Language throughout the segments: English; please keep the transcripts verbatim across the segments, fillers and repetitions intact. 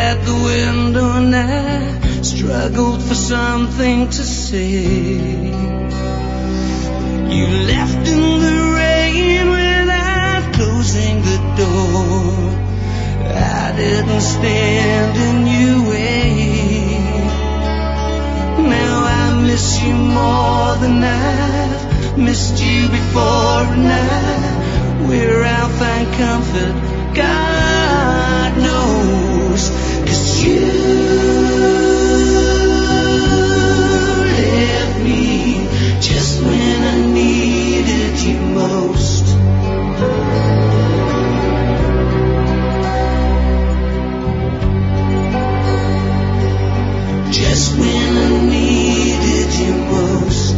at the window and I struggled for something to say. You left in the rain without closing the door. I didn't stand in your way. Now I miss you more than I've missed you before, and I, where I'll find comfort, God knows, 'cause you left me just when I needed you most. Just when I needed you most.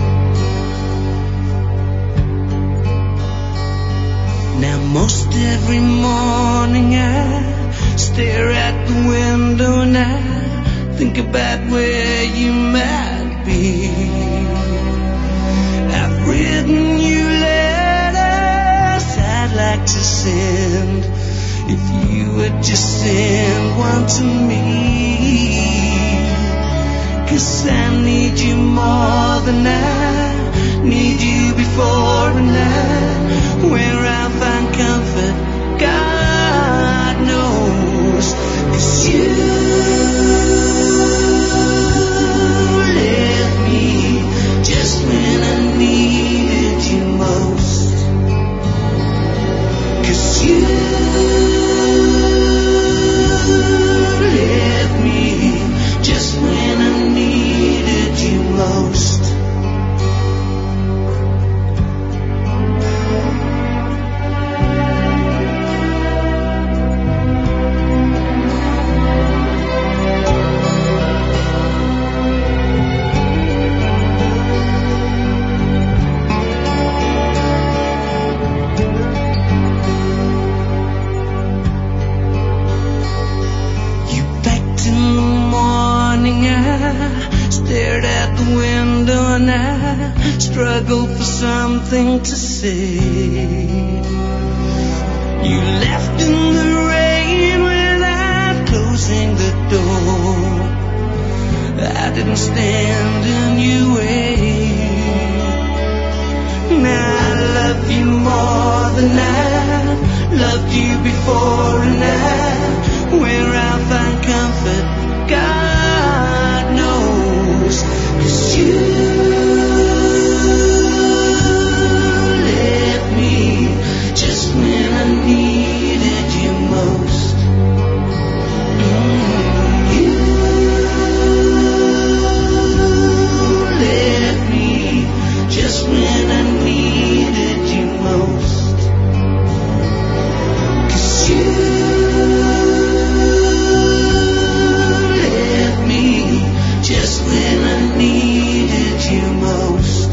Now most every morning I stare at the window and I think about where you might be. I've written you letters I'd like to send, if you would just send one to me. 'Cause I need you more than I need you before, and I, where I'll find comfort, God knows, 'cause you left me just when I needed you most. 'Cause you left me just when I needed you most. Struggle for something to say. You left in the rain without closing the door. I didn't stand in your way. Now I love you more than I loved you before, and I, where I'll find comfort, God knows, 'cause you just when I needed you most. Mm, you left me just when I needed you most. 'Cause you left me just when I needed you most.